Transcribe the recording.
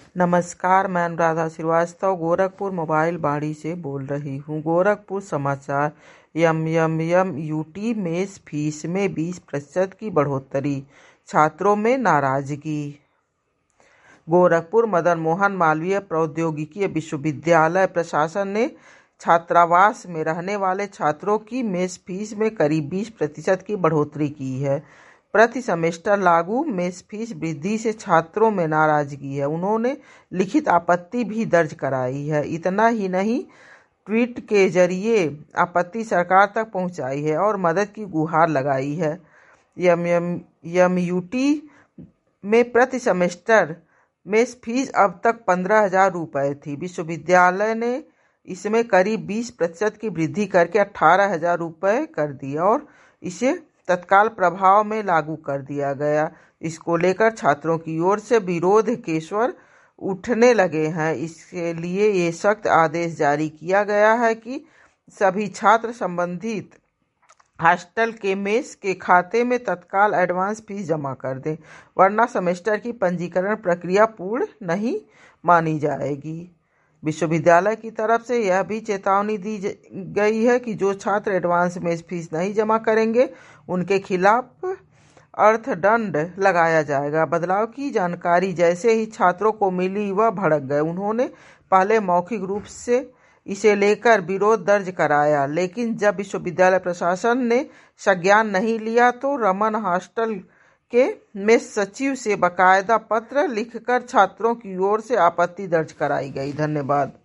नमस्कार, मैं अनुराधा श्रीवास्तव गोरखपुर मोबाइल बाड़ी से बोल रही हूँ। गोरखपुर समाचार। यूटी मेस फीस में 20% की बढ़ोतरी, छात्रों में नाराजगी। गोरखपुर मदन मोहन मालवीय प्रौद्योगिकी विश्वविद्यालय प्रशासन ने छात्रावास में रहने वाले छात्रों की मेस फीस में करीब 20% की बढ़ोतरी की है। प्रति सेमेस्टर लागू मेस फीस वृद्धि से छात्रों में नाराजगी है। उन्होंने लिखित आपत्ति भी दर्ज कराई है। इतना ही नहीं, ट्वीट के जरिए आपत्ति सरकार तक पहुंचाई है और मदद की गुहार लगाई है। यूटी में प्रति सेमेस्टर मेस फीस अब तक 15,000 रुपये थी। विश्वविद्यालय ने इसमें करीब 20% की वृद्धि करके 18,000 रुपये कर दी और इसे तत्काल प्रभाव में लागू कर दिया गया। इसको लेकर छात्रों की ओर से विरोध के स्वर उठने लगे हैं। इसके लिए ये सख्त आदेश जारी किया गया है कि सभी छात्र संबंधित हॉस्टल के मेस के खाते में तत्काल एडवांस फीस जमा कर दें, वरना सेमेस्टर की पंजीकरण प्रक्रिया पूर्ण नहीं मानी जाएगी। विश्वविद्यालय की तरफ से यह भी चेतावनी दी गई है कि जो छात्र एडवांस मेस फीस नहीं जमा करेंगे उनके खिलाफ अर्थदंड लगाया जाएगा। बदलाव की जानकारी जैसे ही छात्रों को मिली वह भड़क गए। उन्होंने पहले मौखिक रूप से इसे लेकर विरोध दर्ज कराया, लेकिन जब विश्वविद्यालय प्रशासन ने संज्ञान नहीं लिया तो रमन हॉस्टल के मेस सचिव से बाकायदा पत्र लिखकर छात्रों की ओर से आपत्ति दर्ज कराई गई। धन्यवाद।